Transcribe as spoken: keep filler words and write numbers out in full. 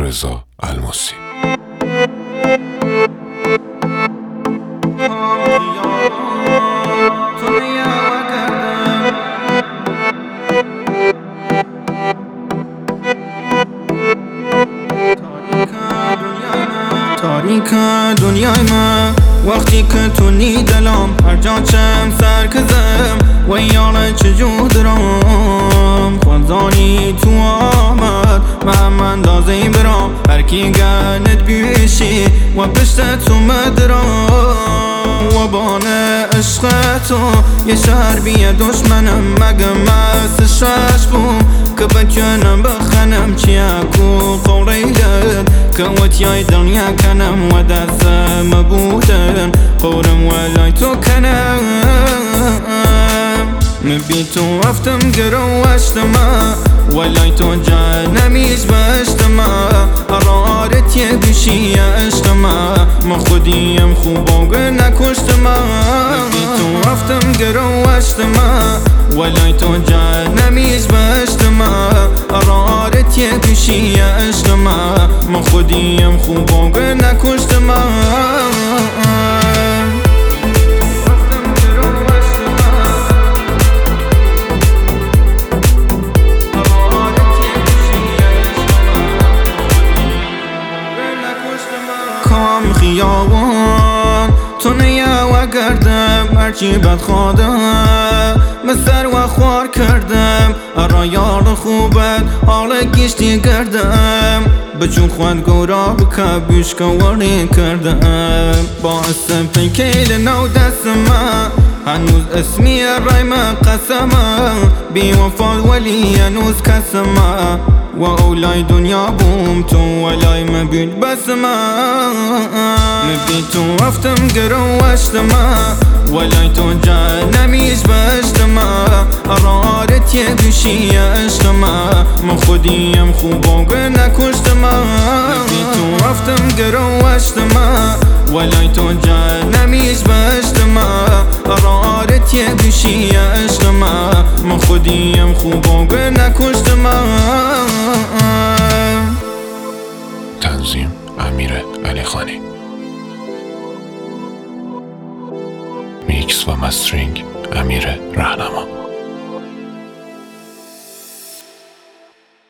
رضا الماسی. تاریک دنیای من وقتی که تو نی دلم هر جا چم سر کزم و یالا چجور درام خوزانی تو آمد و من دازی برام هرکی گنت بیشی و پشت تو مدرام و بانه عشق تو یه شهر بیه دشمنم مگه مست شش بوم که بکنم بخنم چیکو قوریلت که وتیای دنیا کنم و دستم بودن قورم ولای تو کنم مبی تو رفتم گرو اشتما ولای تو جانمیش بشتما قرارت یه گوشی عشقما ما خودیم خوب و نکشتما مبی تو رفتم گرو اشتما ولای تو جانمیش بشتما قرارت یه گوشی عشقما ما خودیم خوب و نکشتما کام خیابان تو نیا و گردم هرچی بد خودم مستر و خوار کردم ارا یار خوبت حال گشتی گردم بچون خوان گورا بکا بیشکا وری کردم باعث پیکیل نو دستما هنوز اسمی رای من قسما بی وفا ولی هنوز کسما و اولای دنیا بوم تو ولای مبید بسما مبی تو رفتم گرو اشتما ولای تو جانمیش بشتما قرارت یه گوشی عشقما ما خودیم خوب و نکشتما مبی تو رفتم گرو اشتما ولای تو جانمیش بشتما قرارت یه گوشی عشقما ما خودیم خوب و نکشتما. تنظیم امیر علیخانی، میکس و مسترینگ امیر رهنما.